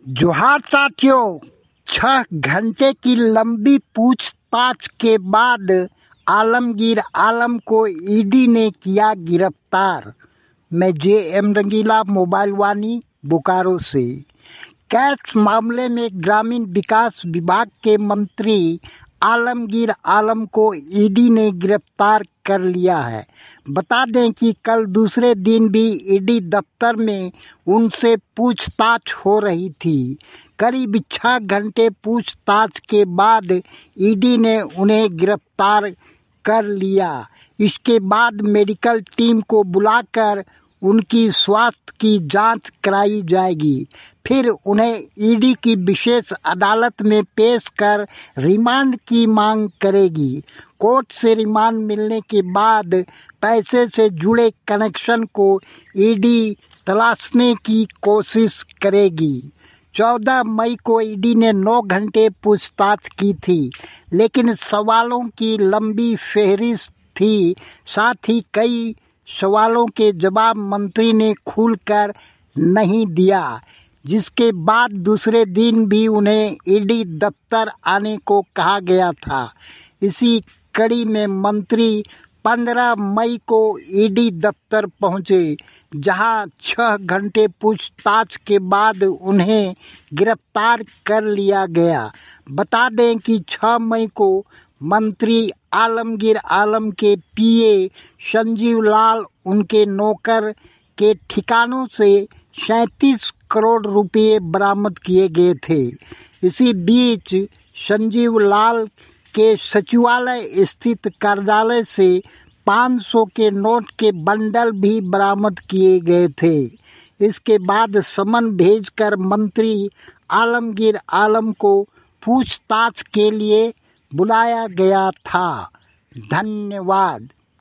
जोहार साथियों, 6 घंटे की लंबी पूछताछ के बाद आलमगीर आलम को ईडी ने किया गिरफ्तार। मैं जे.एम. रंगीला, मोबाइल वाणी, बोकारो से। कैश मामले में ग्रामीण विकास विभाग के मंत्री आलमगीर आलम को ईडी ने गिरफ्तार कर लिया है। बता दें कि कल दूसरे दिन भी ईडी दफ्तर में उनसे पूछताछ हो रही थी। करीब 6 घंटे पूछताछ के बाद ईडी ने उन्हें गिरफ्तार कर लिया। इसके बाद मेडिकल टीम को बुलाकर उनकी स्वास्थ्य की जांच कराई जाएगी। फिर उन्हें ईडी की विशेष अदालत में पेश कर रिमांड की मांग करेगी। कोर्ट से रिमांड मिलने के बाद पैसे से जुड़े कनेक्शन को ईडी तलाशने की कोशिश करेगी। 14 मई को ईडी ने 9 घंटे पूछताछ की थी, लेकिन सवालों की लंबी फेहरिस्त थी। साथ ही कई सवालों के जवाब मंत्री ने खुलकर नहीं दिया, जिसके बाद दूसरे दिन भी उन्हें ईडी दफ्तर आने को कहा गया था। इसी कड़ी में मंत्री 15 मई को ईडी दफ्तर पहुंचे, जहां 6 घंटे पूछताछ के बाद उन्हें गिरफ्तार कर लिया गया। बता दें कि 6 मई को मंत्री आलमगीर आलम के पीए संजीव लाल उनके नौकर के ठिकानों से 37 करोड़ रुपए बरामद किए गए थे। इसी बीच संजीव लाल के सचिवालय स्थित कार्यालय से 500 के नोट के बंडल भी बरामद किए गए थे। इसके बाद समन भेजकर मंत्री आलमगीर आलम को पूछताछ के लिए बुलाया गया था। धन्यवाद।